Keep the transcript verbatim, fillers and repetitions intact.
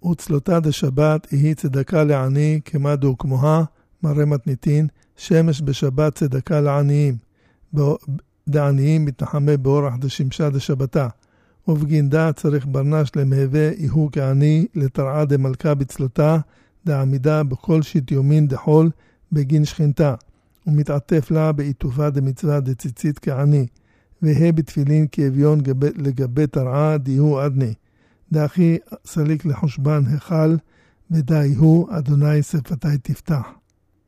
וצלותה דשבת היא צדקה לעני, כמה דוקמוה, מראה מתניתין, שמש בשבת צדקה לעניים. דעניים מתנחמה באורח דשמשה דשבתה. ובגינדה צריך ברנש למהווה איהו כעני, לתרעה דמלכה בצלותה, דעמידה בכל שיט יומין דחול, בגין שכינתה. ומתעטף לה בעיטופה דמצווה דציצית כעני. והה בתפילין כאביון לגבי תרעה דיהו עדני. דאחי סליק לחושבן החל, ודאי הוא אדוני שפתי תפתח.